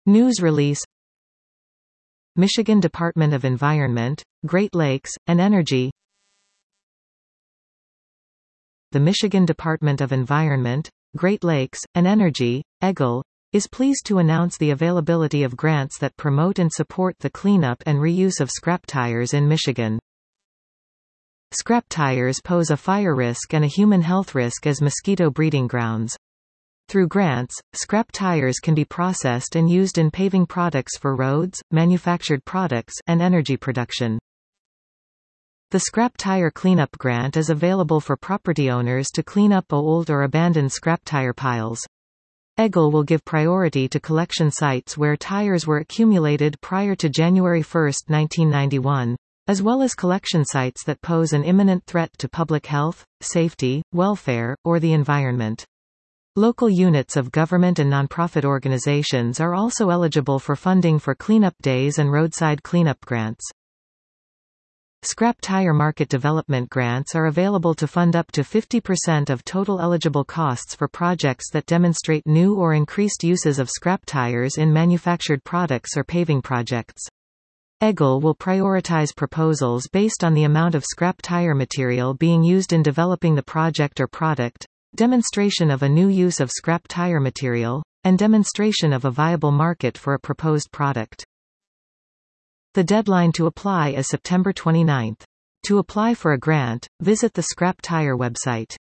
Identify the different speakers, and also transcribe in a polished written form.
Speaker 1: News release. Michigan Department of Environment, Great Lakes, and Energy. The Michigan Department of Environment, Great Lakes, and Energy, EGLE, is pleased to announce the availability of grants that promote and support the cleanup and reuse of scrap tires in Michigan. Scrap tires pose a fire risk and a human health risk as mosquito breeding grounds. Through grants, scrap tires can be processed and used in paving products for roads, manufactured products, and energy production. The Scrap Tire Cleanup Grant is available for property owners to clean up old or abandoned scrap tire piles. EGLE will give priority to collection sites where tires were accumulated prior to January 1, 1991, as well as collection sites that pose an imminent threat to public health, safety, welfare, or the environment. Local units of government and nonprofit organizations are also eligible for funding for cleanup days and roadside cleanup grants. Scrap tire market development grants are available to fund up to 50% of total eligible costs for projects that demonstrate new or increased uses of scrap tires in manufactured products or paving projects. EGLE will prioritize proposals based on the amount of scrap tire material being used in developing the project or product, demonstration of a new use of scrap tire material, and demonstration of a viable market for a proposed product. The deadline to apply is September 29. To apply for a grant, visit the Scrap Tire website.